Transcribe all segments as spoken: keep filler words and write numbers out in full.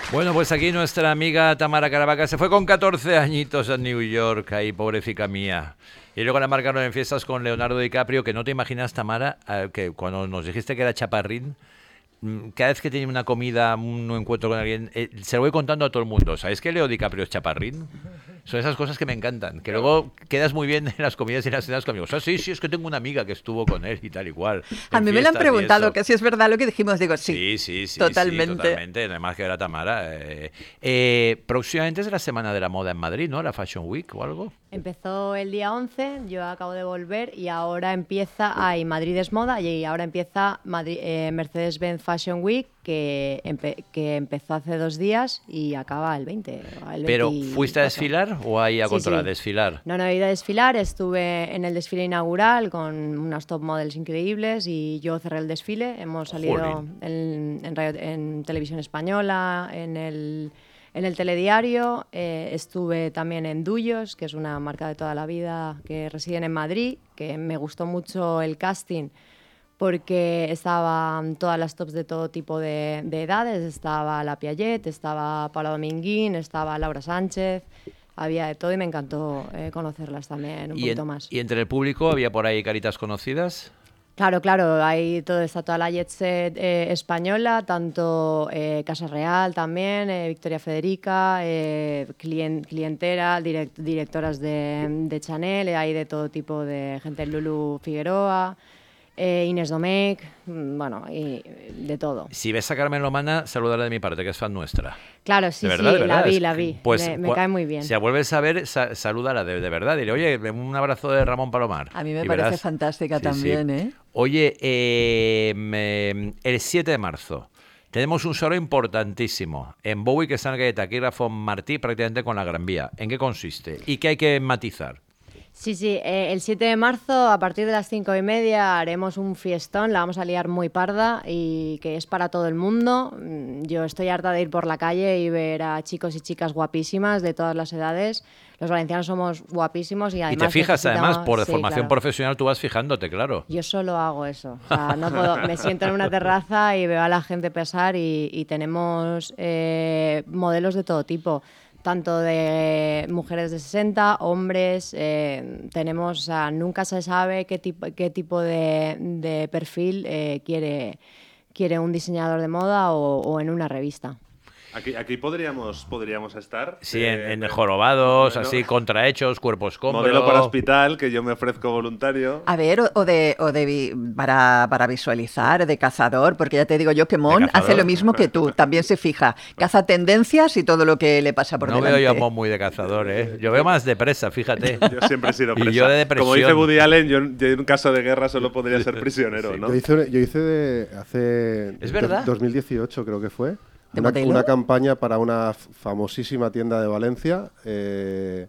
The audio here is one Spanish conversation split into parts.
Bueno, pues aquí nuestra amiga Tamara Caravaca se fue con catorce añitos a New York, ahí pobrecita mía. Y luego la marcaron en fiestas con Leonardo DiCaprio, que no te imaginas, Tamara, que cuando nos dijiste que era chaparrín, cada vez que tenía una comida, un encuentro con alguien, eh, se lo voy contando a todo el mundo. ¿Sabéis que Leo DiCaprio es chaparrín? Son esas cosas que me encantan, que luego quedas muy bien en las comidas y en las cenas conmigo. O sea, sí, sí, es que tengo una amiga que estuvo con él y tal y cual. A mí me lo han preguntado, que si es verdad lo que dijimos. Digo, sí, sí, sí, sí, totalmente. Sí, totalmente. Además que era Tamara. Eh, eh, próximamente es la Semana de la Moda en Madrid, ¿no? La Fashion Week o algo. Empezó el día once, yo acabo de volver y ahora empieza, hay Madrid es Moda y ahora empieza Madrid, eh, Mercedes-Benz Fashion Week, que, empe que empezó hace dos días y acaba el veinte. El ¿Pero veinticuatro. fuiste a desfilar o ahí a Sí, controlar, sí. desfilar? No, no he ido a desfilar, estuve en el desfile inaugural con unas top models increíbles y yo cerré el desfile. Hemos salido en, en, radio, en televisión española, en el... En el telediario, eh, estuve también en Duyos, que es una marca de toda la vida que residen en Madrid, que me gustó mucho el casting porque estaban todas las tops de todo tipo de, de edades, estaba La Piaget, estaba Paula Dominguín, estaba Laura Sánchez, había de todo y me encantó eh, conocerlas también un ¿Y poquito en, más. ¿Y entre el público había por ahí caritas conocidas? Claro, claro, ahí todo, está toda la jet set eh, española, tanto eh, Casa Real también, eh, Victoria Federica, eh, client, clientera, direct, directoras de, de Chanel, hay de todo tipo de gente, Lulu Figueroa, eh, Inés Domecq, bueno, y de todo. Si ves a Carmen Lomana, salúdala de mi parte, que es fan nuestra. Claro, sí, de verdad, sí, de verdad. la vi, es la vi, pues, me, me cae muy bien. Si la vuelves a ver, sa salúdala de, de verdad. Dile, oye, un abrazo de Ramón Palomar. A mí me y parece verás. fantástica sí, también, sí. ¿eh? Oye, eh, me, el siete de marzo tenemos un salón importantísimo en Bowie, que está en la calle Taquígrafo Martí, prácticamente con la Gran Vía. ¿En qué consiste? ¿Y qué hay que matizar? Sí, sí, eh, el siete de marzo a partir de las cinco y media haremos un fiestón, la vamos a liar muy parda y que es para todo el mundo. Yo estoy harta de ir por la calle y ver a chicos y chicas guapísimas de todas las edades. Los valencianos somos guapísimos y además... Y te fijas, además, por sí, formación claro. profesional tú vas fijándote, claro. Yo solo hago eso. O sea, no puedo, me siento en una terraza y veo a la gente pasar y, y tenemos eh, modelos de todo tipo. Tanto de mujeres de sesenta, hombres, eh, tenemos, o sea, nunca se sabe qué tipo, qué tipo de, de perfil eh, quiere, quiere un diseñador de moda o, o en una revista. Aquí, aquí podríamos, podríamos estar. Sí, eh, en, en jorobados, bueno, así, contrahechos, cuerpos escombro. Modelo para hospital, que yo me ofrezco voluntario. A ver, o, o de, o de vi, para, para visualizar, de cazador, porque ya te digo yo que Mon hace lo mismo que tú, también se fija, caza tendencias y todo lo que le pasa por no delante. No veo yo a Mon muy de cazador, ¿eh? Yo veo más de presa, fíjate. Yo siempre he sido presa. Y yo de depresión. Como dice Woody Allen, yo, yo en un caso de guerra solo podría ser prisionero, Sí. ¿no? Yo hice, yo hice de hace... ¿Es verdad? dos mil dieciocho creo que fue. ¿De Una, modelo? una campaña para una famosísima tienda de Valencia, eh,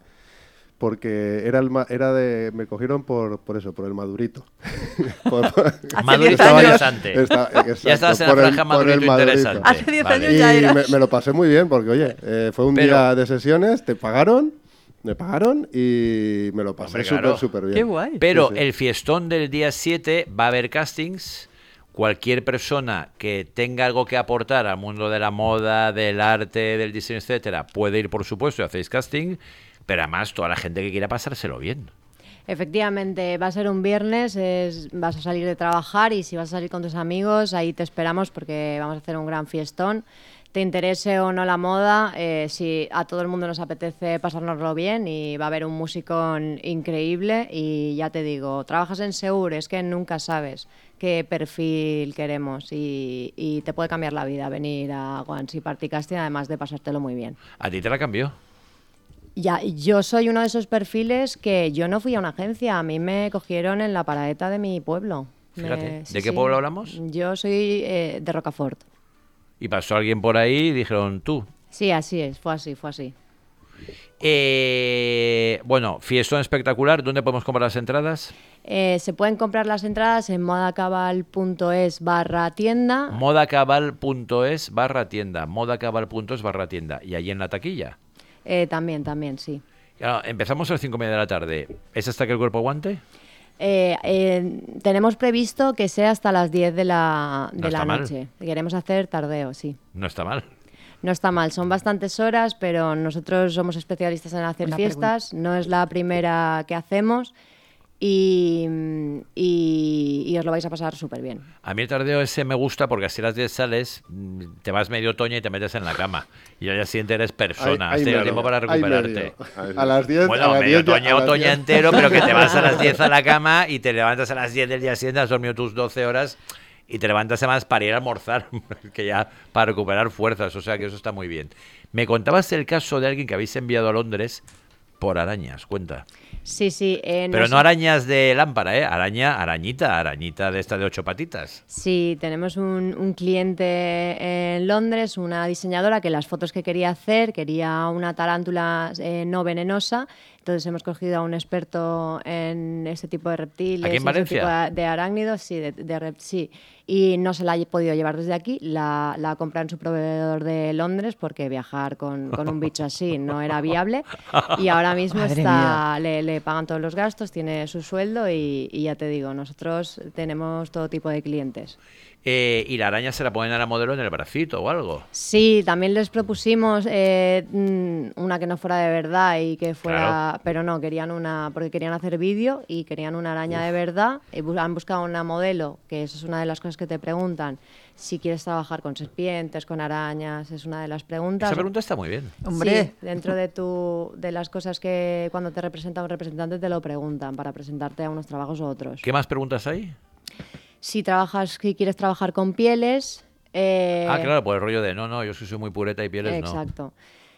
porque era el ma era de me cogieron por por eso, por el madurito. por, por, Madurito estaba ya- interesante. está- exacto, Ya estabas en la por el- franja por el madurito interesante. Hace diez Vale. años Y ya eras. me, me lo pasé muy bien porque, oye, eh, fue un Pero- día de sesiones, te pagaron, me pagaron y me lo pasé Hombre, súper, claro. súper bien. Qué guay. Pero Sí, sí. el fiestón del día siete va a haber castings. Cualquier persona que tenga algo que aportar al mundo de la moda, del arte, del diseño, etcétera, puede ir, por supuesto, y hacéis casting, pero además toda la gente que quiera pasárselo bien. Efectivamente, va a ser un viernes, es, vas a salir de trabajar y si vas a salir con tus amigos, ahí te esperamos porque vamos a hacer un gran fiestón. Te interese o no la moda, eh, si a todo el mundo nos apetece pasárnoslo bien y va a haber un musicón increíble y ya te digo, trabajas en Seur, es que nunca sabes qué perfil queremos y, y te puede cambiar la vida venir a Guanxi Party Casting además de pasártelo muy bien. ¿A ti te la cambió? Ya, yo soy uno de esos perfiles que yo no fui a una agencia, a mí me cogieron en la paradeta de mi pueblo. Fíjate, Me- ¿de sí, qué sí. pueblo hablamos? Yo soy eh, de Rocafort. Y pasó alguien por ahí y dijeron, tú. Sí, así es, fue así, fue así. Eh, bueno, fiestón espectacular. ¿Dónde podemos comprar las entradas? Eh, se pueden comprar las entradas en modacabal.es barra tienda. modacabal.es barra tienda. modacabal.es barra tienda. Y allí en la taquilla. Eh, también, también, sí. Claro, empezamos a las cinco y media de la tarde. ¿Es hasta que el cuerpo aguante? Eh, eh, tenemos previsto que sea hasta las diez de la, No de está la mal. noche. Queremos hacer tardeo, sí. No está mal. No está mal, son bastantes horas, pero nosotros somos especialistas en hacer Una fiestas, no es la primera que hacemos y, y, y os lo vais a pasar súper bien. A mí el tardeo ese me gusta porque así a las diez sales, te vas medio otoño y te metes en la cama. Y al día siguiente eres persona, has tenido tiempo para recuperarte. A las diez, bueno, a las medio diez, otoño, a las otoño diez. entero, pero que te vas a las diez a la cama y te levantas a las diez del día siguiente, has dormido tus doce horas y te levantas además para ir a almorzar, que ya para recuperar fuerzas, o sea que eso está muy bien. Me contabas el caso de alguien que habéis enviado a Londres por arañas, cuenta. Sí, sí. Eh, Pero nos- no arañas de lámpara, ¿eh? Araña, arañita, arañita de esta de ocho patitas. Sí, tenemos un, un cliente en Londres, una diseñadora que las fotos que quería hacer, quería una tarántula eh, no venenosa, entonces hemos cogido a un experto en este tipo de reptiles, ¿Aquí en y ese Valencia? tipo de, de arácnidos, sí, de, de rep- sí, y no se la he podido llevar desde aquí, la, la compré en su proveedor de Londres porque viajar con, con un bicho así no era viable y ahora mismo Madre está, le, le pagan todos los gastos, tiene su sueldo y, y ya te digo, nosotros tenemos todo tipo de clientes. Eh, y la araña se la ponen a la modelo en el bracito o algo. Sí, también les propusimos eh, mm, una que no fuera de verdad y que fuera, Claro. pero no, querían una, porque querían hacer vídeo y querían una araña de verdad. Y bu- han buscado una modelo, que eso es una de las cosas que te preguntan, si quieres trabajar con serpientes, con arañas, es una de las preguntas. Esa pregunta está muy bien. Hombre. Sí, dentro de tu, de las cosas que cuando te representa un representante te lo preguntan para presentarte a unos trabajos u otros. ¿Qué más preguntas hay? Si trabajas, si quieres trabajar con pieles. eh, Ah, claro, por el rollo de no, no, yo soy muy pureta y pieles no. Exacto.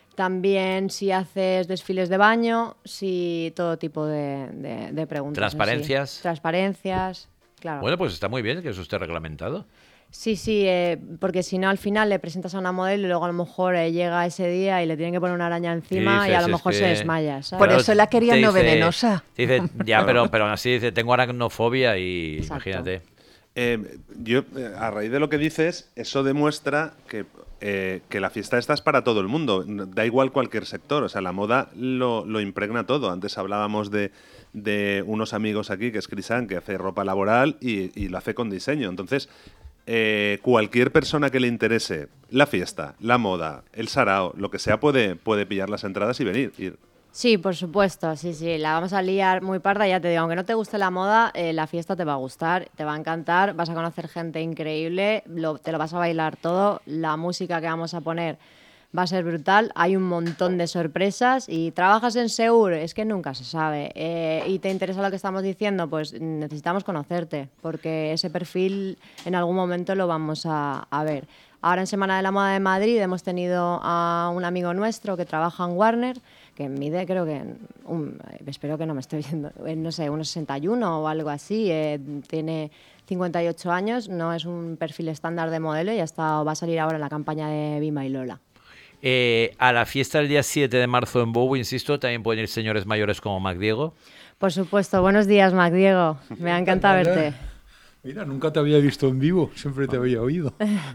También si haces desfiles de baño, si todo tipo de, de- de preguntas. así. Transparencias. Transparencias, claro. Bueno, pues está muy bien que eso esté reglamentado. Sí, sí, eh, porque si no al final le presentas a una modelo y luego a lo mejor eh, llega ese día y le tienen que poner una araña encima y, dices, a lo es mejor que- se desmaya, ¿sabes? Por Claro, eso la quería te no dice- venenosa. te Dice, ya, pero, pero aún así dice, tengo aracnofobia y Exacto. imagínate. Eh, yo, eh, a raíz de lo que dices, eso demuestra que, eh, que la fiesta esta es para todo el mundo. Da igual cualquier sector. O sea, la moda lo, lo impregna todo. Antes hablábamos de, de unos amigos aquí, que es Crisan, que hace ropa laboral y, y lo hace con diseño. Entonces, eh, cualquier persona que le interese la fiesta, la moda, el sarao, lo que sea, puede, puede pillar las entradas y venir. Ir. Sí, por supuesto, sí, sí, la vamos a liar muy parda, ya te digo, aunque no te guste la moda, eh, la fiesta te va a gustar, te va a encantar, vas a conocer gente increíble, lo- te lo vas a bailar todo, la música que vamos a poner va a ser brutal, hay un montón de sorpresas y trabajas en Seur, es que nunca se sabe, eh, y te interesa lo que estamos diciendo, pues necesitamos conocerte, porque ese perfil en algún momento lo vamos a, a ver. Ahora en Semana de la Moda de Madrid hemos tenido a un amigo nuestro que trabaja en Warner, que mide, creo que, un- espero que no me estoy viendo, eh, no sé, unos sesenta y uno o algo así, eh, tiene cincuenta y ocho años, no es un perfil estándar de modelo y hasta va a salir ahora en la campaña de Bimba y Lola. Eh, a la fiesta del día siete de marzo en Bow, insisto, también pueden ir señores mayores como Mac Diego. Por supuesto, buenos días, Mac Diego, me ha encantado verte. Mira, nunca te había visto en vivo, siempre te había oído.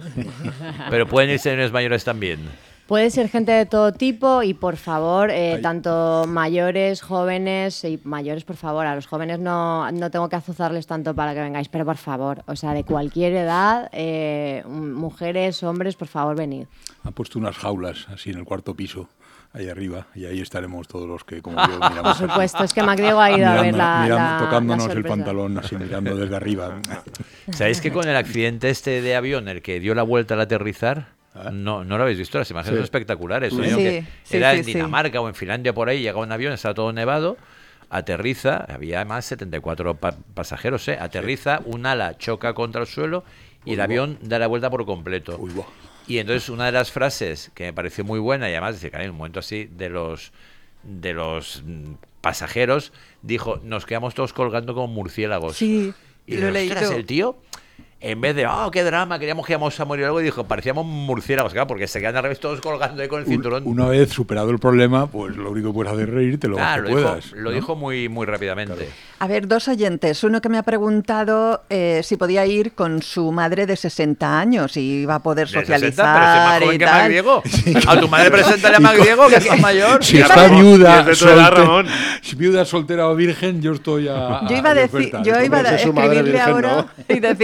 Pero pueden ir señores mayores también. Puede ser gente de todo tipo y por favor, eh, tanto mayores, jóvenes y mayores, por favor, a los jóvenes no, no tengo que azuzarles tanto para que vengáis, pero por favor, o sea, de cualquier edad, eh, mujeres, hombres, por favor, venid. Ha puesto unas jaulas así en el cuarto piso, ahí arriba, y ahí estaremos todos los que, como yo, miramos. Por supuesto, es que Mac Diego ha ido a ver la, mirando- la- tocándonos la el sorpresa. pantalón, así mirando desde arriba. ¿Sabéis que con el accidente este de avión, el que dio la vuelta al aterrizar, no, no lo habéis visto? Las imágenes Sí. son espectaculares. Sí. ¿no? Que Sí, era sí, en sí. Dinamarca o en Finlandia por ahí, llega un avión, está todo nevado, aterriza, había más setenta y cuatro pa- pasajeros, ¿eh? Aterriza, un ala choca contra el suelo y el avión da la vuelta por completo. Uy, buah. Y entonces una de las frases que me pareció muy buena, y además dice que en un momento así de los de los mm, pasajeros, dijo, nos quedamos todos colgando como murciélagos. Sí, y lo he digo, leído. "Ostras, el tío, en vez de, oh, qué drama, queríamos que íbamos a morir o algo", dijo, parecíamos murciélagos, claro, porque se quedan al revés todos colgando ahí con el Un- cinturón. Una vez superado el problema, pues lo único que puedes hacer es reírte lo Ah, que lo dijo, puedas. lo ¿no? dijo muy, muy rápidamente. A ver, dos oyentes. Uno que me ha preguntado eh, si podía ir con su madre de sesenta años y iba a poder De socializar sesenta, pero si es más joven y que Mac tal. Diego. A tu madre preséntale a Mac Diego, que es más mayor. Si Mira, está Ramón, viuda, y es de tu edad, solte- Ramón. si viuda, soltera o virgen, yo estoy a. Yo iba a de decir, oferta. yo iba a Como si su madre escribirle virgen, ahora ¿no? y decirle,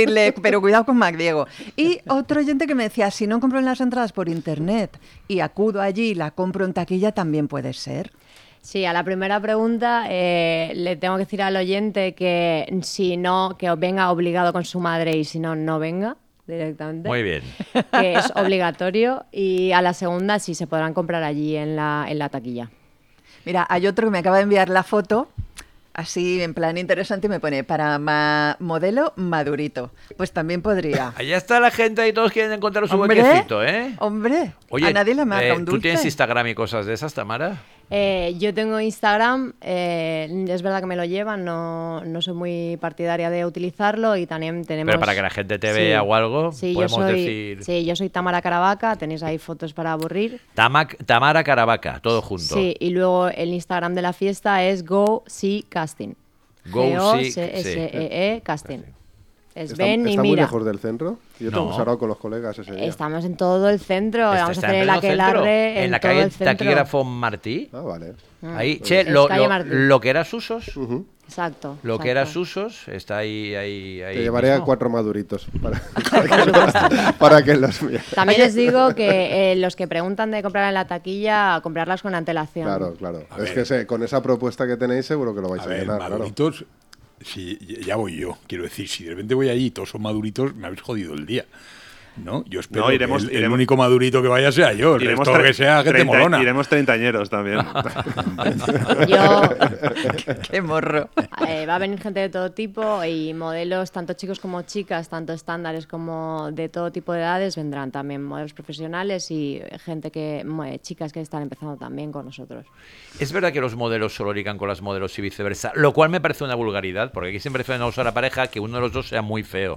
pero cuidado con MacDiego. Y otro oyente que me decía, si no compro las entradas por internet y acudo allí y la compro en taquilla, también puede ser. Sí, a la primera pregunta eh, le tengo que decir al oyente que si no, que venga obligado con su madre y si no, no venga directamente. Muy bien. Que es obligatorio. Y a la segunda sí se podrán comprar allí en la, en la taquilla. Mira, hay otro que me acaba de enviar la foto, así en plan interesante, y me pone, para ma modelo madurito. Pues también podría. Allá está la gente y todos quieren encontrar su Hombre, huequecito, ¿eh? Hombre, Oye, a nadie le marca eh, un ¿tú dulce. tienes Instagram y cosas de esas, Tamara? Eh, yo tengo Instagram, eh, es verdad que me lo llevan, no, no soy muy partidaria de utilizarlo y también tenemos... Pero para que la gente te Sí. vea o algo, Sí, yo podemos soy, decir... sí, yo soy Tamara Caravaca, tenéis ahí fotos para aburrir. Tama Tamara Caravaca, todo junto. Sí, y luego el Instagram de la fiesta es Go See Casting. Go G O See- C S E E Casting. Es ¿Está, ven y está muy mira. lejos del centro? Yo No. tengo hablado con los colegas ese día. Estamos en todo el centro, Este vamos está a hacer en el pleno centro, aquelarre en, en la todo calle el centro. Taquígrafo Martí. Ah, vale. Ahí, che, Es lo, calle lo, Martí. lo que era Susos, Ujú. Exacto. lo que exacto. era Susos, está ahí, ahí, ahí Te llevaré mismo. a cuatro maduritos para, para, que, los, para que los veas. También les digo que eh, los que preguntan de comprar en la taquilla, comprarlas con antelación. Claro, claro. A Es ver. que se- con esa propuesta que tenéis seguro que lo vais A a, ver, llenar, claro. maduritos, si, ya voy yo. Quiero decir, si de repente voy allí y todos son maduritos, me habéis jodido el día. ¿No? Yo espero No, iremos- que el, el iremos- único madurito que vaya sea yo. El Iremos resto tre- que sea gente treinta molona. Iremos treintañeros también. Yo, Qué morro. eh, va a venir gente de todo tipo y modelos, tanto chicos como chicas, tanto estándares como de todo tipo de edades, vendrán también modelos profesionales y gente que, mo- eh, chicas que están empezando también con nosotros. Es verdad que los modelos solo ligan con las modelos y viceversa, lo cual me parece una vulgaridad, porque aquí siempre suena usar a pareja que uno de los dos sea muy feo.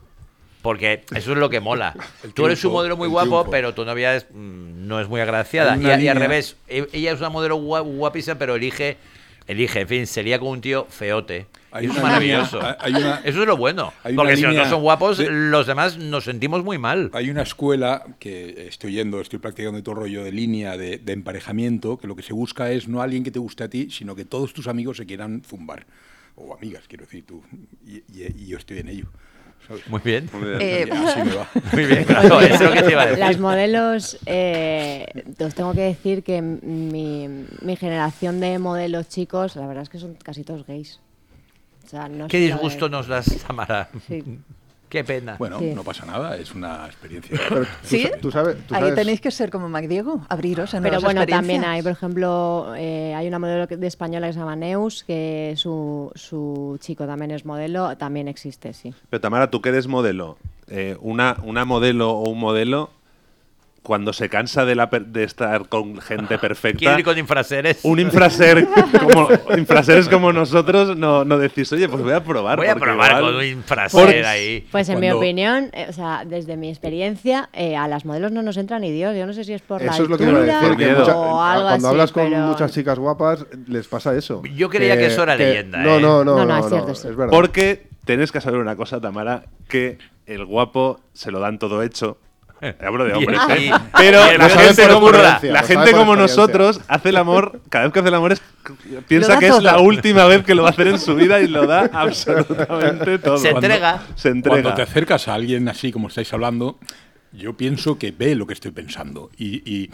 Porque eso es lo que mola. Tú eres un triunfo, modelo muy el guapo, triunfo. pero tu novia es, mm, no es muy agraciada. Hay Y, una y al línea- revés, e- ella es una modelo gua- guapísima, pero elige, elige, en fin, sería con un tío feote. Hay Y eso es una maravilloso. línea- hay una- Eso es lo bueno. hay una Porque si los línea dos son guapos, de- los demás nos sentimos muy mal. Hay una escuela que estoy yendo, estoy practicando todo el rollo de línea de, de emparejamiento, que lo que se busca es no alguien que te guste a ti, sino que todos tus amigos se quieran zumbar. O amigas, quiero decir tú. Y, y- y yo estoy en ello. ¿sabes? Muy bien. Muy bien. Eh, Y así me va. Muy bien, claro, eso es lo que te iba a decir. Las modelos, eh, os tengo que decir que mi, mi generación de modelos chicos, la verdad es que son casi todos gays. O sea, no Qué sé, disgusto nos das, Tamara. Sí. Qué pena. Bueno, Sí. no pasa nada, es una experiencia. Pero tú, ¿Sí? sa- tú sabes, tú Ahí sabes- tenéis que ser como MacDiego, abriros a Pero nuevas bueno, experiencias. también hay, por ejemplo, eh, hay una modelo que- de española que se llama Neus, que su, su chico también es modelo, también existe, sí. Pero Tamara, tú que eres modelo, eh, una, una modelo o un modelo, cuando se cansa de, la per- de estar con gente perfecta, Quiere ir con infraseres. un infraser como, infraseres como nosotros, no, no decís, oye, pues voy a probar. Voy a porque probar igual- con un infraser ahí. Pues en mi Cuando- opinión, eh, o sea, desde mi experiencia, eh, a las modelos no nos entra ni Dios. Yo no sé si es por la Eso es lo que iba a altura decir, que miedo. mucha- o algo cuando así, hablas con pero- muchas chicas guapas les pasa eso. Yo creía que eso era leyenda, No, ¿eh? no, no, No, no, no, es no, cierto, es cierto. verdad. Porque tenéis que saber una cosa, Tamara, que el guapo se lo dan todo hecho. Hablo de Y- hombres, y- ¿eh? Pero y el la jefe gente, por como, experiencia, la lo gente sabe por como experiencia. nosotros hace el amor, cada vez que hace el amor es, piensa da que todo. es la última vez que lo va a hacer en su vida y lo da absolutamente todo. Se entrega. Se entrega. Cuando te acercas a alguien así como estáis hablando, yo pienso que ve lo que estoy pensando. Y, y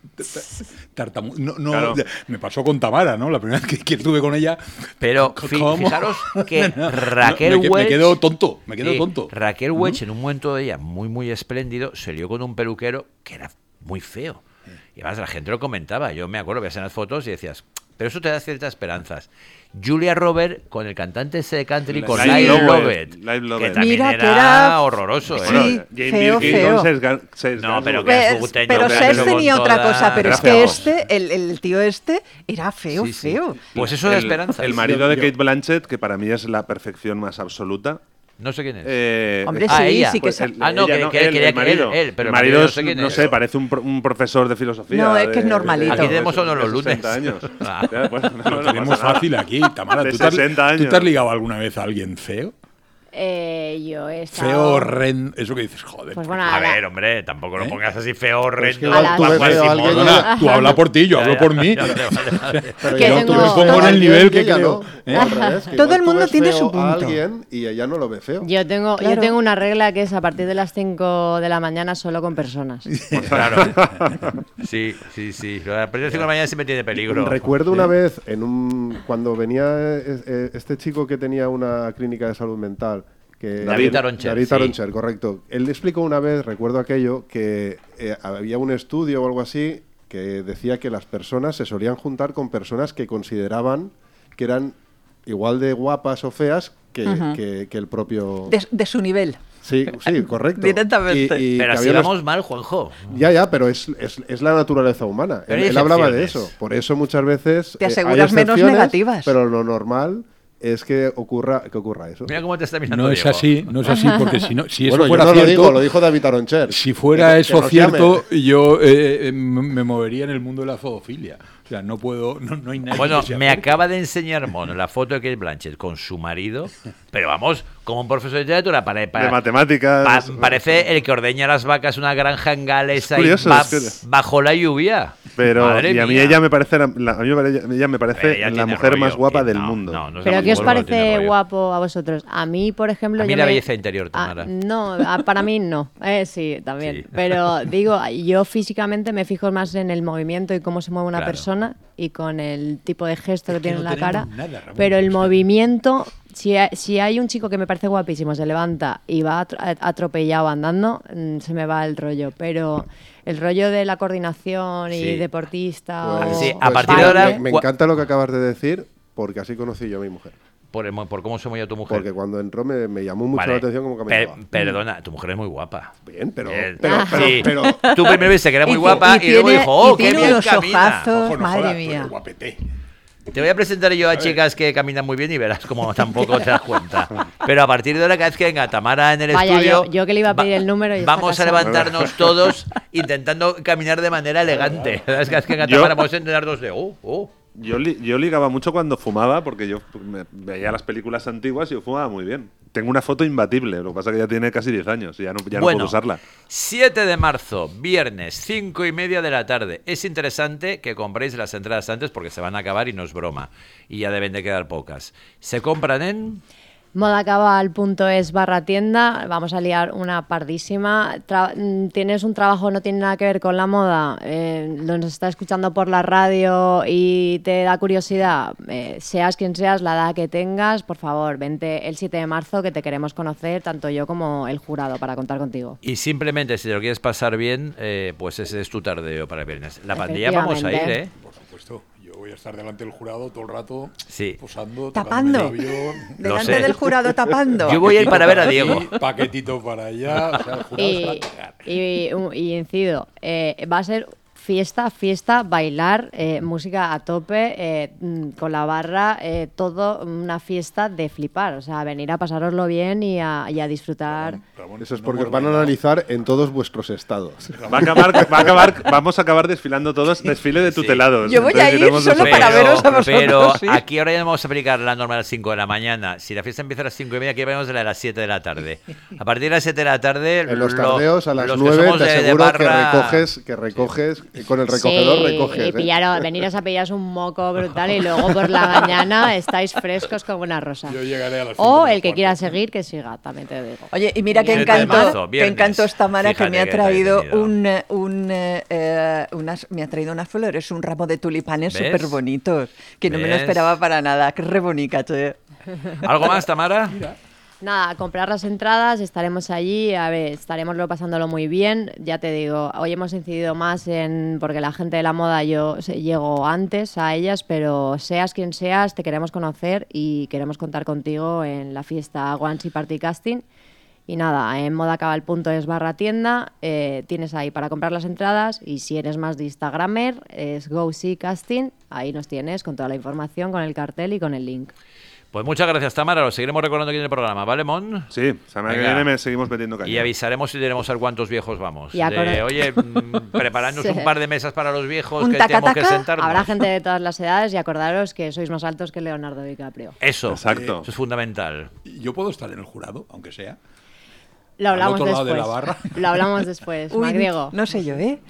tartamu- no, no, Claro. me pasó con Tamara, ¿no? La primera vez que, que estuve con ella. Pero fi- ¿Cómo? fijaros que No, Raquel me, que- me Welch... quedo tonto, me quedo Sí, tonto. Raquel Welch, en un momento de ella muy, muy espléndido, se lió con un peluquero que era muy feo. Y además la gente lo comentaba. Yo me acuerdo, veías en las fotos y decías, pero eso te da ciertas esperanzas. Julia Roberts con el cantante ese de country, con Live Live Lovett, Lovett, Live que Lovett. también Mira, era, que era- horroroso. ¿eh? Sí, Bueno, Jane feo, Birkin feo. con Serge Gan- Serge No, pero Gainsbourg. que es Pues, gusteño, pero que Sers hacerlo con tenía otra toda- cosa, pero Era es que feo. este, el, el tío este, era feo, Sí, sí. feo. Pues eso da el, esperanza. El marido de Yo- Kate Blanchett, que para mí es la perfección más absoluta. No sé quién es. Eh, Hombre, Ah, sí, ella. sí que pues sa- el- Ah, no, ella que- que- él, quería el que marido. él- él, pero el el marido marido no es, sé quién no es. sé, parece un, pro- un profesor de filosofía. No, es que es de- normalito. Aquí tenemos de- uno los de lunes. sesenta años. Ah. Ya, pues, no, no Lo tenemos pasa nada. fácil aquí, Tamara. De ¿Tú te, has, sesenta ¿Tú te años. has ligado alguna vez a alguien feo? Eh, yo he estado... Feo, horrendo, eso que dices, joder. Pues bueno, A a la- ver, hombre, tampoco lo ¿Eh? pongas así feo, horrendo. igual tú ves Juan feo a alguien Simón. y- Perdona, tú habla por ti, yo hablo por mí. Vale, vale, vale. Pero Que yo tengo- Yo me pongo en el nivel que creo. ¿Eh? Al revés, que Todo igual el tú mundo ves tiene feo su a punto. alguien y ella no lo ve feo. Yo tengo, Claro. yo tengo una regla que es a partir de las cinco de la mañana solo con personas. Pues claro. Sí, sí, sí. Lo de a partir de cinco de la mañana siempre tiene peligro. Recuerdo una vez en un cuando venía eh, eh, este chico que tenía una clínica de salud mental. Que David Aroncher, David sí. Aroncher, correcto. Él explicó una vez, recuerdo aquello, que eh, había un estudio o algo así que decía que las personas se solían juntar con personas que consideraban que eran igual de guapas o feas que, Ujú. que- que el propio... De, de su nivel. Sí, sí, correcto. Directamente. Y- y Pero que así había los- vamos mal, Juanjo. Ya, ya, pero es, es, es la naturaleza humana. Pero Él, hay él hablaba de excepciones. eso. Por eso muchas veces Te eh, hay aseguras menos excepciones, negativas. Pero lo normal es que ocurra, que ocurra eso. Mira cómo te está mirando No es Diego. así, no es así, porque si, no, si eso bueno, yo fuera no cierto, lo digo, lo dijo David Aroncher. si fuera Que- que eso nos llame. cierto, yo eh, eh, m- me movería en el mundo de la zoofilia. O sea, no puedo, no, no hay nadie Bueno, que se me acerque. acaba de enseñar Mono la foto de Kate Blanchett con su marido, pero vamos, como un profesor de literatura, para, para- De matemáticas. pa- parece el que ordeña las vacas en una granja en Gales ahí curioso, ba- es curioso. bajo la lluvia. Pero Madre y a mí mía. ella me parece la, la- a mí me pare- ella me Pero parece ella la tiene mujer rollo, más guapa que del no, mundo. no, no es la ¿Pero más qué os guapa, no tiene parece rollo. guapo a vosotros? A mí, por ejemplo... A mí yo la me- belleza interior, Ah, Tamara. no, ah, para mí no. Eh, sí, también. Sí. Pero digo, yo físicamente me fijo más en el movimiento y cómo se mueve una Claro. persona y con el tipo de gesto Es que que tiene no en la cara. tenemos nada, Ramón, Pero el o sea. movimiento, si hay, si hay un chico que me parece guapísimo, se levanta y va atro- atropellado andando, mm, se me va el rollo. Pero el rollo de la coordinación y Sí. deportista Pues- o Sí, a pues partir de me- ahora- Me, me cua- encanta lo que acabas de decir, porque así conocí yo a mi mujer. Por, el mo- por cómo se mueve tu mujer. Porque cuando entró me, me llamó mucho Vale. la atención cómo caminaba. Per- perdona, tu mujer es muy guapa. Bien, pero, Bien. pero, pero, Sí. pero- Tú primero viste que era muy Y- guapa y, y luego tiene- dijo, oh, y qué tiene bien unos camina. ojazos. Ojo, no Madre jodas, mía. pero guapete. Te voy a presentar yo a chicas que caminan muy bien y verás cómo tampoco te das cuenta. Pero a partir de ahora, cada vez que venga Tamara en el Vaya, estudio... yo- yo que le iba a pedir el número y está vamos a casado. levantarnos todos intentando caminar de manera elegante. Cada vez que venga Yo- Tamara vamos a intentar dos de... Oh, oh. Yo, li- yo ligaba mucho cuando fumaba, porque yo me- veía las películas antiguas y yo fumaba muy bien. Tengo una foto imbatible, lo que pasa es que ya tiene casi diez años y ya no, ya no Bueno, puedo usarla. siete de marzo, viernes, cinco y media de la tarde. Es interesante que compréis las entradas antes porque se van a acabar y no es broma. Y ya deben de quedar pocas. Se compran en... Modacabal.es barra tienda, vamos a liar una pardísima. Tra- mm, ¿Tienes un trabajo no tiene nada que ver con la moda? Eh, ¿Lo nos estás escuchando por la radio y te da curiosidad? Eh, seas quien seas, la edad que tengas, por favor, vente el siete de marzo que te queremos conocer, tanto yo como el jurado, para contar contigo. Y simplemente, si te lo quieres pasar bien, eh, pues ese es tu tardeo para el viernes. La pandilla vamos a ir, Efectivamente. ¿eh? Por supuesto, yo voy a estar delante del jurado todo el rato, Sí. posando, Tapando. tocándome el labio, Delante sé. del jurado tapando. Yo voy a ir para ver a Diego. y paquetito para allá, o sea, el jurado se va a Y, cagar. y, un- y incido, eh, va a ser fiesta, fiesta, bailar, eh, música a tope, eh, mm, con la barra, eh, todo una fiesta de flipar. O sea, venir a pasároslo bien y a, y a disfrutar. Ramón, eso es no porque hemos os van a bailado. analizar en todos vuestros estados. Va a acabar, va a acabar, vamos a acabar desfilando todos, desfile de tutelados. Yo voy a Entonces ir iremos solo nosotros. para veros a vosotros, pero sí. aquí ahora ya no vamos a aplicar la norma a las cinco de la mañana. Si la fiesta empieza a las cinco y media, aquí vamos de la de las siete de la tarde. A partir de las siete de la tarde... En los lo- tardeos a las los que nueve somos te de- de aseguro que barra- recoges, que recoges, y con el recogedor Sí, recoges. y ¿eh? pillaros, veniros a pillaros un moco brutal y luego por la mañana estáis frescos como una rosa. Yo llegaré a las cinco O menos el que cuarto. quiera seguir, que siga, también te digo. Oye, y mira qué siete de encanto, marzo, qué viernes. encanto esta Tamara que Fíjate me ha qué traído entretenido. un, eh, un eh, eh, unas, me ha traído unas flores, un ramo de tulipanes ¿Ves? súper bonitos, que no me lo ¿Ves? esperaba para nada, que re bonica, che. ¿Algo más, Tamara? Nada, comprar las entradas, estaremos allí, a ver, estaremos lo- pasándolo muy bien. Ya te digo, hoy hemos incidido más en, porque la gente de la moda yo se- llego antes a ellas, pero seas quien seas, te queremos conocer y queremos contar contigo en la fiesta Onesie Party Casting. Y nada, en modacabal.es barra tienda eh, tienes ahí para comprar las entradas y si eres más de Instagramer es GoSee Casting, ahí nos tienes con toda la información, con el cartel y con el link. Pues muchas gracias, Tamara. Lo seguiremos recordando aquí en el programa, ¿vale, Mon? Sí, semana que viene me seguimos metiendo caña. Y avisaremos y diremos a cuántos viejos vamos. Y de, oye, prepararnos sí. un par de mesas para los viejos Un que taca, tenemos que taca. sentarnos. Habrá gente de todas las edades y acordaros que sois más altos que Leonardo DiCaprio. Eso, Exacto. eso es fundamental. Yo puedo estar en el jurado, aunque sea. Lo hablamos Al otro lado después. de la barra. Lo hablamos después, Uy, Magriego. no sé yo, ¿eh?